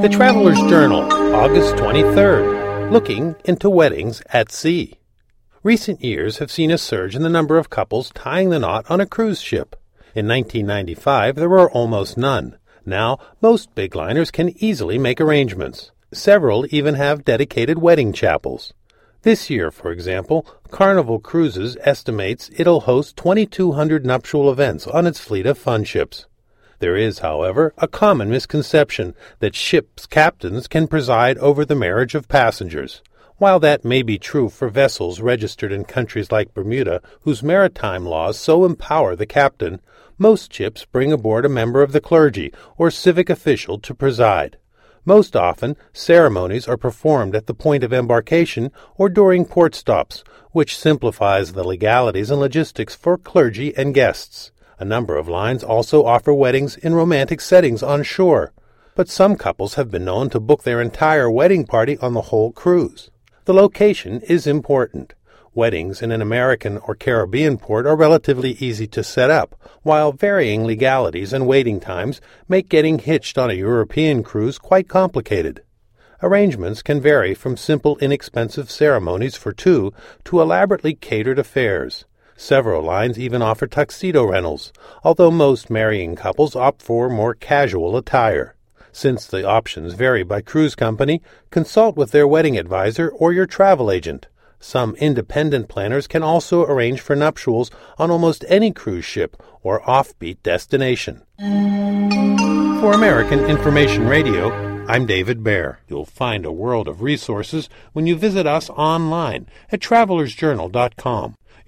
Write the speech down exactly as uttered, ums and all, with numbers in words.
The Traveler's Journal, August twenty-third, looking into weddings at sea. Recent years have seen a surge in the number of couples tying the knot on a cruise ship. In nineteen ninety-five, there were almost none. Now, most big liners can easily make arrangements. Several even have dedicated wedding chapels. This year, for example, Carnival Cruises estimates it'll host twenty-two hundred nuptial events on its fleet of fun ships. There is, however, a common misconception that ships' captains can preside over the marriage of passengers. While that may be true for vessels registered in countries like Bermuda, whose maritime laws so empower the captain, most ships bring aboard a member of the clergy or civic official to preside. Most often, ceremonies are performed at the point of embarkation or during port stops, which simplifies the legalities and logistics for clergy and guests. A number of lines also offer weddings in romantic settings on shore, but some couples have been known to book their entire wedding party on the whole cruise. The location is important. Weddings in an American or Caribbean port are relatively easy to set up, while varying legalities and waiting times make getting hitched on a European cruise quite complicated. Arrangements can vary from simple, inexpensive ceremonies for two to elaborately catered affairs. Several lines even offer tuxedo rentals, although most marrying couples opt for more casual attire. Since the options vary by cruise company, consult with their wedding advisor or your travel agent. Some independent planners can also arrange for nuptials on almost any cruise ship or offbeat destination. For American Information Radio, I'm David Baer. You'll find a world of resources when you visit us online at travelers journal dot com.